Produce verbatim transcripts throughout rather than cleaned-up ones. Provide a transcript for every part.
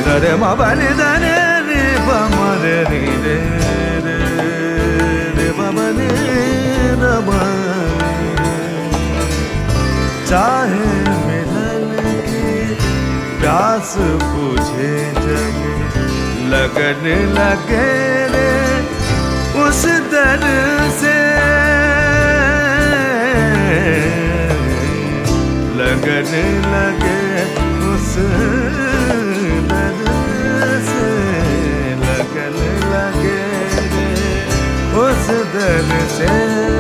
रे म प नि ध नि रे प म रे नि रे रे रे प म नि र म। चाहे मिलन की प्यास बुझे जब लगन लगे रे उस दर से, लगन लगे उस दर से, लगन लगे उस दर से।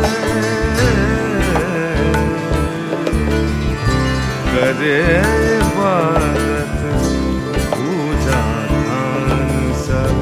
करे इबादत पूजा ध्यान सब,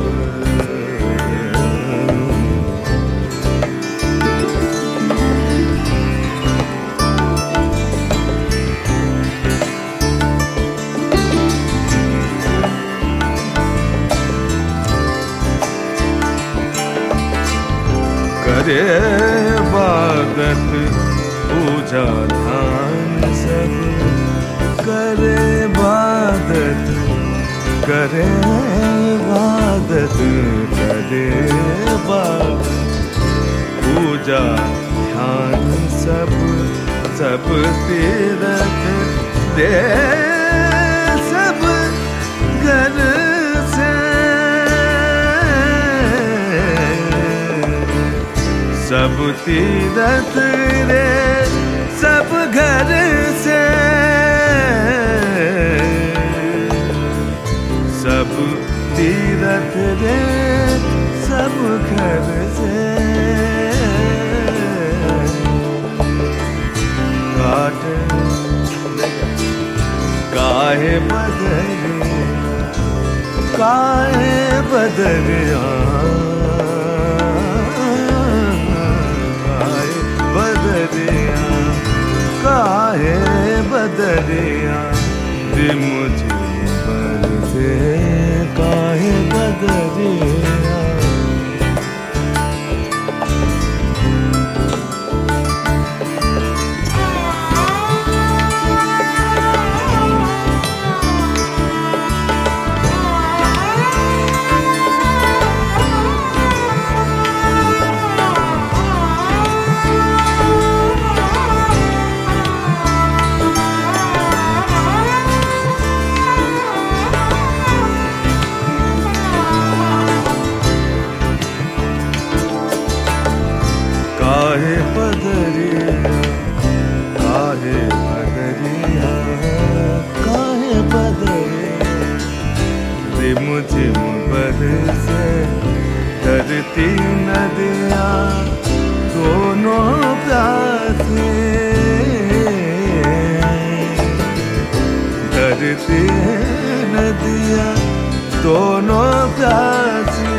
करे इबादत पूजा ध्यान सब, करे इबादत करे इबादत करे इबादत पूजा ध्यान सब, सब तीरथ दे सब घर से, सब तीरथ रे सब घर से, सब तीरथ रे सब घर से। काट काहे बदरिया, काहे बदरिया, काहे बदरिया, काहे बदरिया दे मुझे बरसे, काहे बदरिया। काहे बदरिया, काहे बदरिया, काहे बदरिया रिम झिम बरसे धरती नदियाँ दोनों प्यासे, धरती नदियाँ दोनों प्यासे,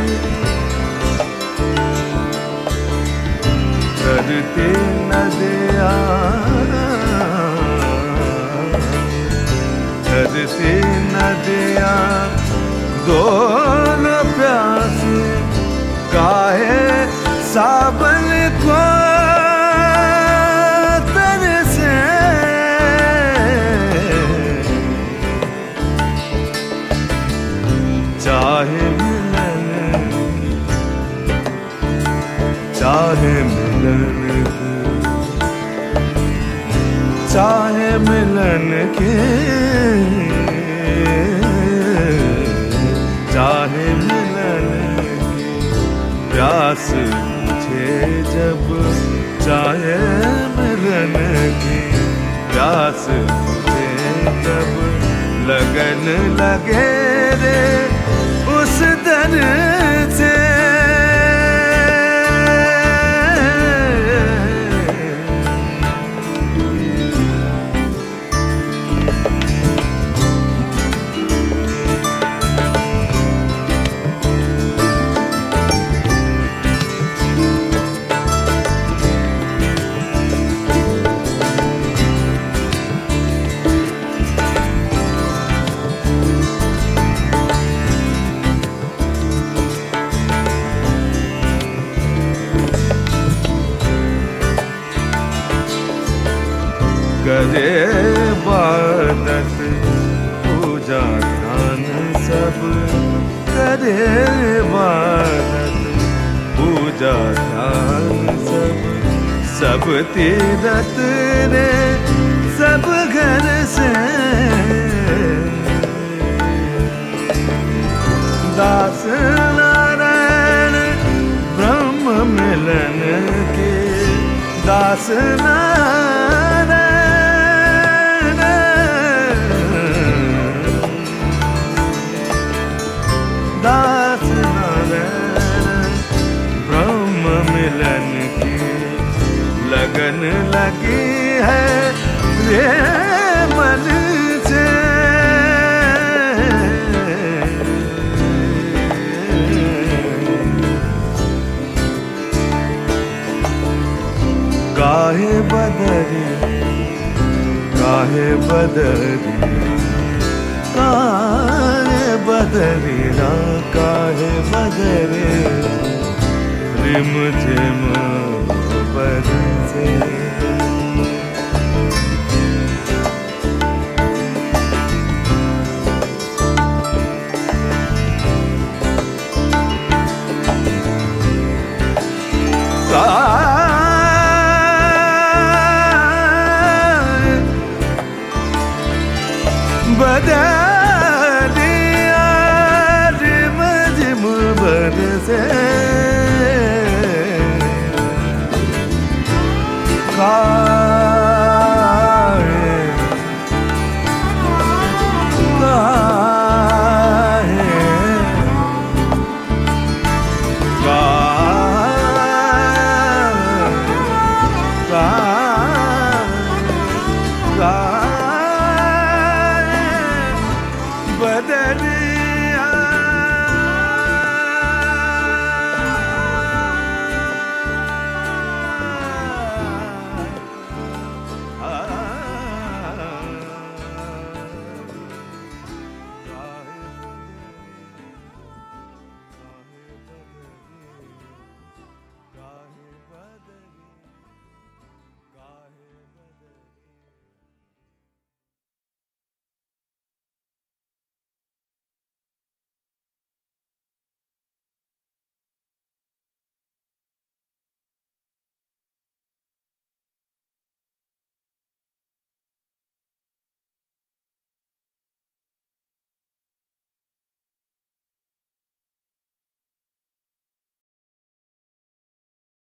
धरती नदियाँ धरती नदियाँ दोनों प्यासे, काहे सावन को तरसे, चाहे मिलन चाहे मिलन चाहे मिलन के, चाहे मिलन की प्यास बुझे जब, चाहे मिलन की प्यास बुझे जब लगन लगे रे उस दर से, करे इबादत पूजा ध्यान सब सब तीरथ रे सब घर से दास नारायण ब्रह्म मिलन के दास नारायण दास नारायण ब्रह्म मिलन की लगन लगी है रे मन से काहे बदरी काहे बदरी काहे बदरी ना काहे बदरी रिम झिम बरसे बदरिया रिम झिम बरसे का